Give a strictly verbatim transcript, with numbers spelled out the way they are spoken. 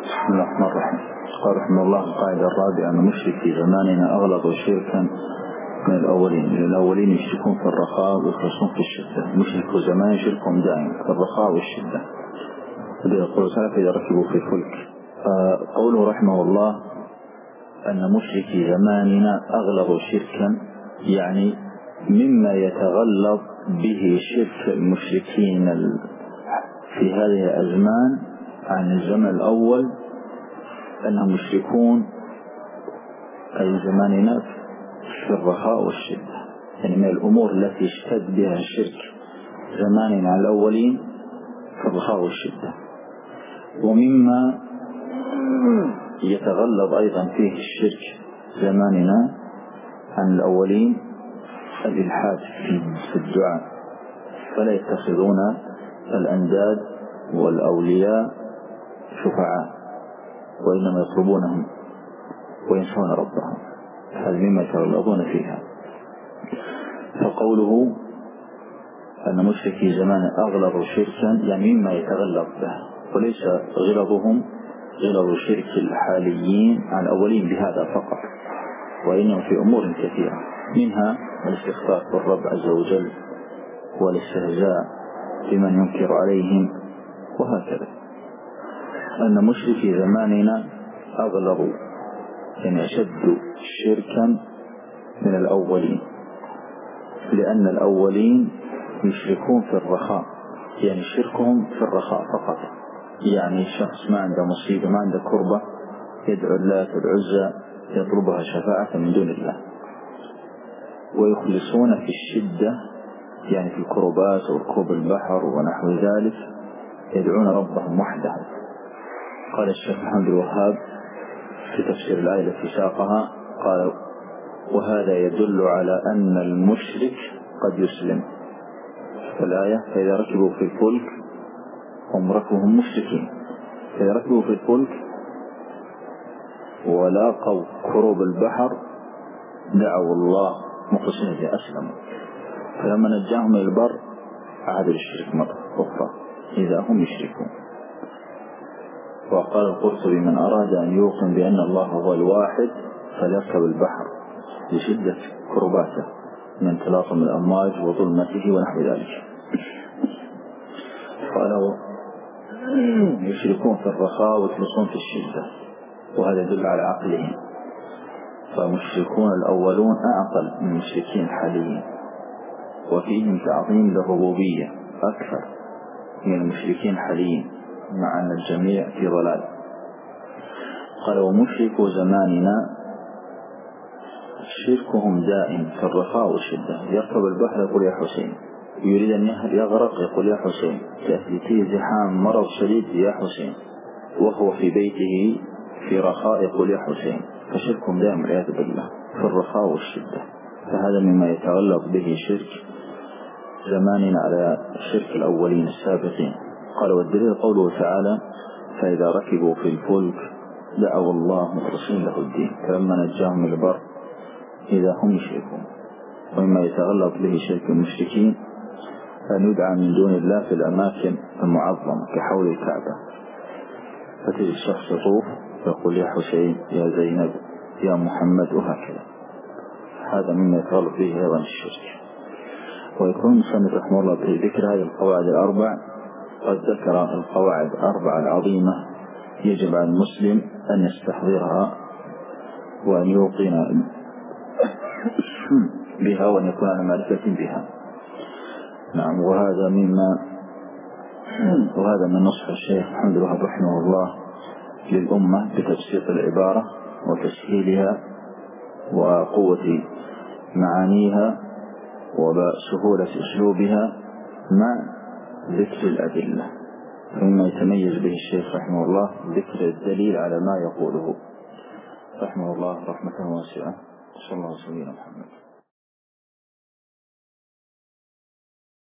بسم الله الرحمن الرحيم. قال رحمه الله القاعدة الرابعة أن المشرك في زماننا أغلظ شركا من الأولين. الأولين يشركون في الرخاء ويخلصون في الشدة. مشرك زمان يشركهم دائما في الرخاء والشدة. يقول تعالى إذا ركبوا في الفلك. قوله رحمه الله أن مشركي زماننا أغلظ شركا، يعني مما يتغلظ به شرك المشركين في هذه الأزمان عن الزمن الأول، أنهم مشركون أي زماننا في الرخاء والشدة، يعني من الأمور التي اشتد بها الشرك زماننا على الأولين في الرخاء والشدة. ومما يتغلظ أيضا فيه الشرك زماننا عن الأولين الإلحاد في الدعاء، فلا يتخذون الأنداد والأولياء شفعاء وإنما يطلبونهم وينسون ربهم، هذا مما يتغلظون فيها. فقوله أن مشركي زمان أغلظ شركا يعني مما يتغلظ به، وليس غلظهم غلظ شرك الحاليين عن الأولين بهذا فقط، وإنما في أمور كثيرة، منها الاستخفاف بالرب عز وجل والاستهزاء بمن ينكر عليهم، وهكذا. أن مشركي زماننا أغلظ يعني أشد شركا من الأولين، لأن الأولين يشركون في الرخاء، يعني شركهم في الرخاء فقط، يعني الشخص ما عنده مصيبة ما عنده كربة يدعو اللات والعزى يطلبها شفاعة من دون الله. ويخلصون في الشدة يعني في الكربات وركوب البحر ونحو ذلك يدعون ربهم وحده. قال الشيخ محمد الوهاب في تفسير الآية التي ساقها قال: وهذا يدل على أن المشرك قد يسلم. في الآية: فإذا ركبوا في الفلك هم ركبهم مشركين، فإذا ركبوا في الفلك ولاقوا كروب البحر دعوا الله مخلصين به أسلموا، فلما نجاهم من البر عادوا للشرك مرة أخرى إذا هم يشركون. وقال القرطبي: من أراد أن يوقن بأن الله هو الواحد فليركب البحر لشدة كرباته من تلاطم الأمواج وظلمته ونحو ذلك. قالوا يشركون في الرخاء ويخلصون في الشدة، وهذا يدل على عقلهم، فمشركون الأولون أعقل من المشركين الحاليين، وفيهم تعظيم للربوبية أكثر من المشركين الحاليين، مع أن الجميع في ضلال. قال: ومشركو زماننا شركهم دائم في الرخاء والشدة، يركب البحر يقول يا حسين، يريد أن يغرق يقول يا حسين، تأتيه زحام مرض شديد يا حسين، وهو في بيته في رخاء يقول يا حسين. فشركهم دائم والعياذ بالله في الرخاء والشدة، فهذا مما يتغلظ به شرك زماننا على شرك الأولين السابقين. قال: والدليل قوله تعالى: فإذا ركبوا في الفلك دعوا الله مخلصين له الدين، فلما نجاهم من البر إذا هم يشركون. ومما يتغلظ به شرك المشركين أن يدعى من دون الله في الأماكن المعظمة كحول الكعبة، فتجد الشخص يطوف يقول يا حسين يا زينب يا محمد وهكذا، هذا مما يتغلظ به أيضا الشرك. ويكون مصنف رحمه الله بذكر هذه القواعد الأربع قد ذكر القواعد الأربع العظيمة يجب على المسلم أن يستحضرها وأن يوقن بها وأن يكون على معرفة بها. نعم. وهذا مما وهذا من نصح الشيخ محمد الوهاب رحمه الله للأمة بتبسيط العبارة وتسهيلها وقوة معانيها وسهولة أسلوبها مع ذكر الأدلة. مما يتميز به الشيخ رحمه الله ذكر الدليل على ما يقوله رحمه الله رحمة واسعة. صلى الله عليه وسلم محمد.